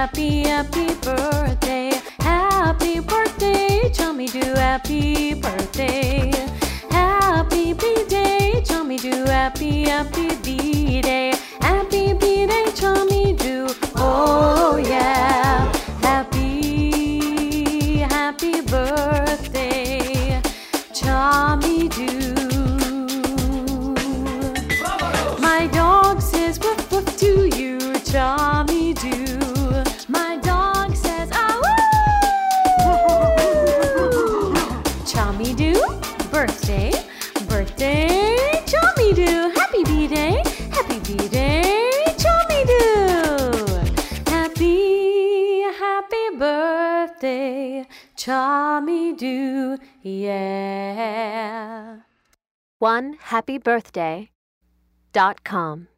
happy, happy birthday. Happy birthday, Chummy do. Happy birthday. Happy B-day, Chummy do. Happy, happy B-day. Happy B-day, Chummy do. Oh yeah. Happy, happy birthday, Chummy do. My dog says woof woof to you, Chummy do. My dog says ah woo. Chummy do, birthday, birthday, Chummy do. Happy B-day, happy B-day, Chummy do. Happy, happy birthday, Chummy do, yeah. OneHappyBirthday.com